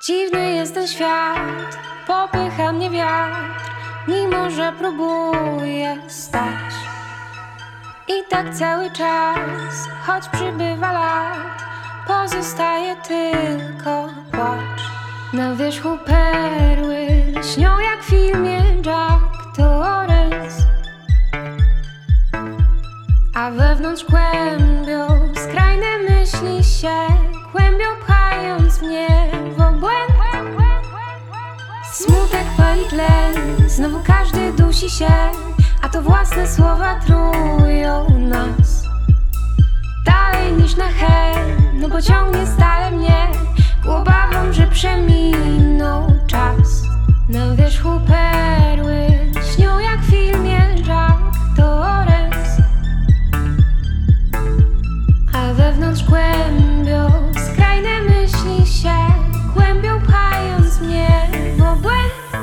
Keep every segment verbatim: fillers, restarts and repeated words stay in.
Dziwny jest ten świat, popycha mnie wiatr, mimo że próbuję stać. I tak cały czas, choć przybywa lat, pozostaje tylko płacz. Na wierzchu perły lśnią jak w filmie Jack Torrance, a wewnątrz kłębią skrajne myśli się kłębią, pchając mnie w obłęd. Smutek pali tlen, znowu każdy dusi się, a to własne słowa trują nas. Dalej niż na hel, no bo ciągnie stale mnie ku obawom, że przeminął czas. Na wierzchu perły śnią jak w filmie Jack Torrance, a wewnątrz kłębią skrajne myśli się kłębią, pchając mnie w obłęd.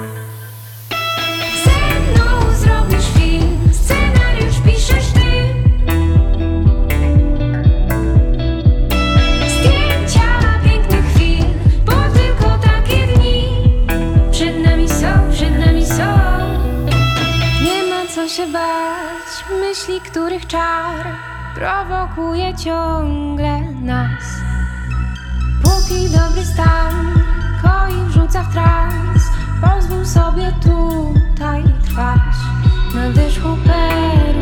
Ze mną zrobisz film, scenariusz piszesz ty. Zdjęcia pięknych chwil, bo tylko takie dni przed nami są, przed nami są. Nie ma co się bać myśli, których czar prowokuje ciągle nas. Póki dobry stan koi, wrzuca w trans, pozwól sobie tutaj trwać. Na wierzchu perły